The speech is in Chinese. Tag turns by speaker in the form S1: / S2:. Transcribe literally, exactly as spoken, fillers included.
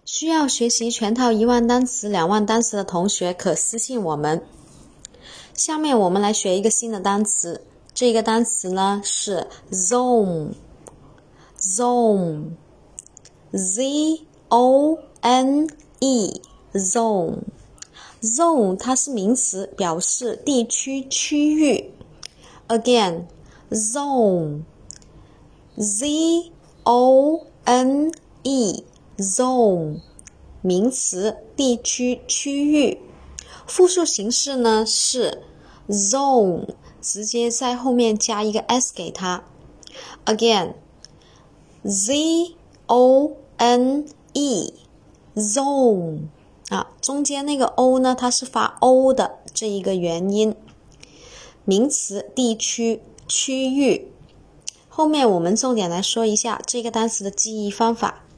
S1: 需要学习全套一万单词、两万单词的同学可私信我们。下面我们来学一个新的单词，这个单词呢是 zone，zone，z o n e zone，zone 它是名词，表示地区、区域。Again, zone，z o n e zone， 名词，地区、区域。复数形式呢是 zone， 直接在后面加一个 s 给它。Again, z o n e zone， 啊，中间那个 o 呢，它是发 o 的这一个元音。名词，地区、区域。后面我们重点来说一下这个单词的记忆方法。